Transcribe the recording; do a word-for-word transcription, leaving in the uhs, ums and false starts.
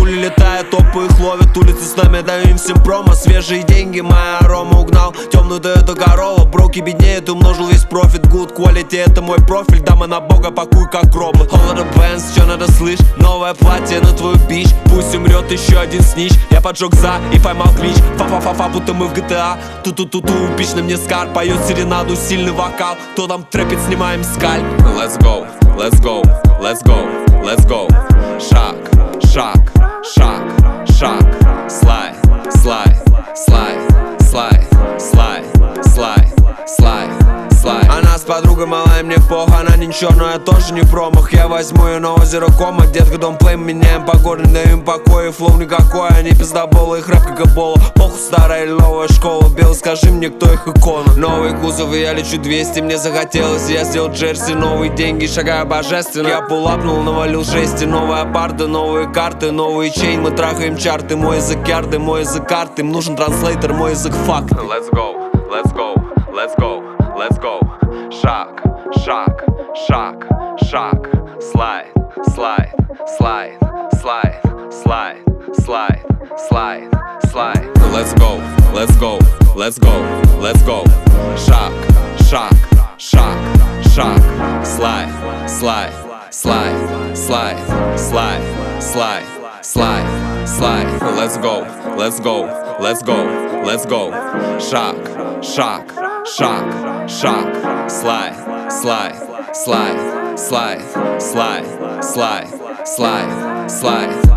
Пули летают, топы их ловят, улицы с нами даем всем промо. Свежие деньги, моя арома угнал темную Тойоту Королла. Броки беднеет, умножил весь профит. Good quality, это мой профиль. Дама на бога, пакуй как робот. All of the bands, чё надо слышь? Новое платье на твою бич. Пусть умрет еще один снич. Я поджег за и поймал клич. Фа-фа-фа-фа, будто мы в джи ти эй. Ту-ту-ту-ту, пич на мне скар. Поет серенаду, сильный вокал. Кто там трэпит, снимаем скальп. Let's go, let's go, let's go, let's go. Шаг, шаг, шаг, шаг. Слайд, слайд, слайд, слайд, слайд, слайд, слайд, слайд. Она с подругой малая, мне пох. Она не ничего, но я тоже не промах. Я возьму ее на озеро Кома. Детка, дом плей, меняем погоду, не даем покоя. Флоу никакой, они пиздоболы, их рэп как эбола. Похуй, старая или новая школа. Белый, скажи мне, кто их икона. Новые кузовы, я лечу двести. Мне захотелось, я сделал джерси. Новые деньги, шагаю божественно. Я пулапнул, навалил жести. Новая парта, новые карты, новые чейн. Мы трахаем чарты, мой язык ярды, мой язык карты. Им нужен транслейтер, мой язык факт. Let's go, let's go, let's go, let's go. Шаг, шаг, шаг, шаг. Слайд, слайд, слайд, слайд, слайд, слайд, слайд, слайд. Let's go, let's go, let's go, let's go. Шаг, шаг, шаг, шаг. Слайд, слайд, слайд, слайд, слайд, слайд, слайд, слайд. Let's go, let's go, let's go, let's go. Шаг, шаг, шаг, шаг. Слайд, слайд, слайд, слайд, слайд, слайд, слайд, слайд.